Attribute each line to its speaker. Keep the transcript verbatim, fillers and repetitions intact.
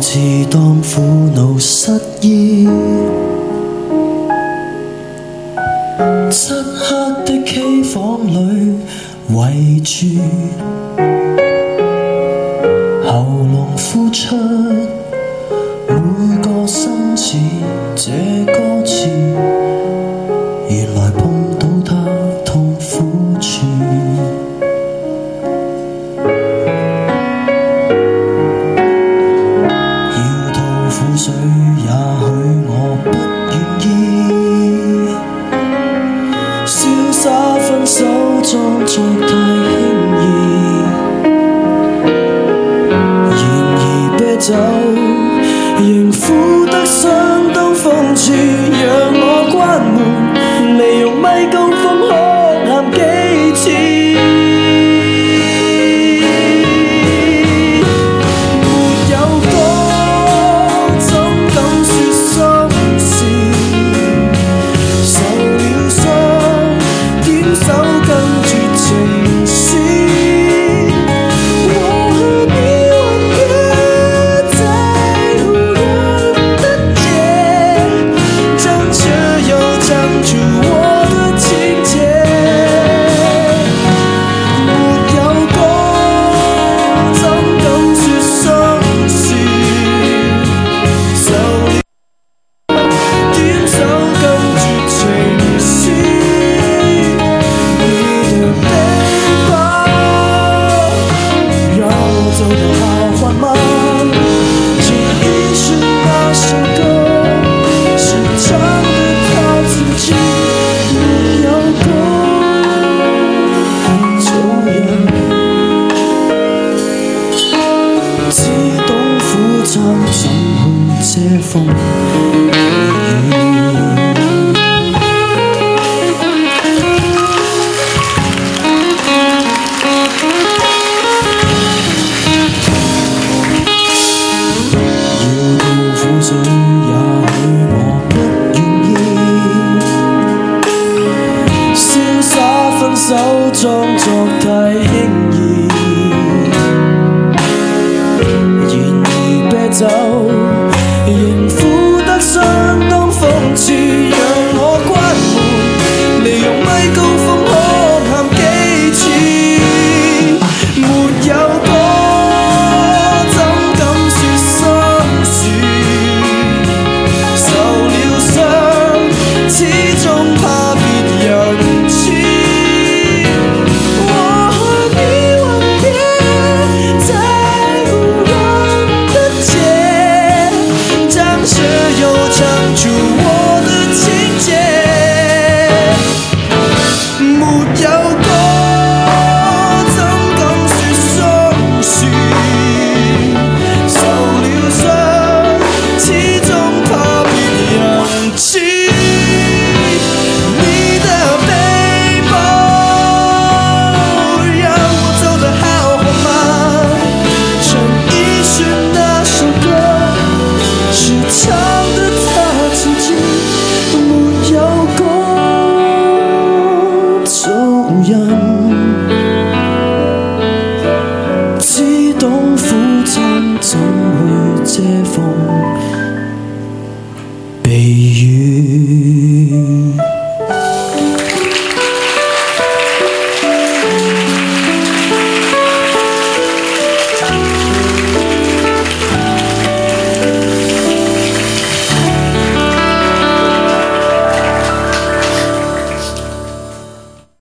Speaker 1: 自當苦惱失意，漆黑的機房裏圍住，喉嚨呼出每個生字，這歌詞原來碰到他痛苦處。水，也許我不願意，瀟灑分手裝作太輕易，然而啤酒仍苦得相當諷刺，讓我關門，利用咪高峰哭喊幾次。怎會遮風避雨？要吐苦水，也許我不願意，瀟灑分手裝作太輕易。酒仍苦得相當諷刺，讓我關門，利用咪高峰哭喊幾次。沒有歌怎敢說心事，受了傷始終怕別人知。只懂苦撐，怎會遮風避雨？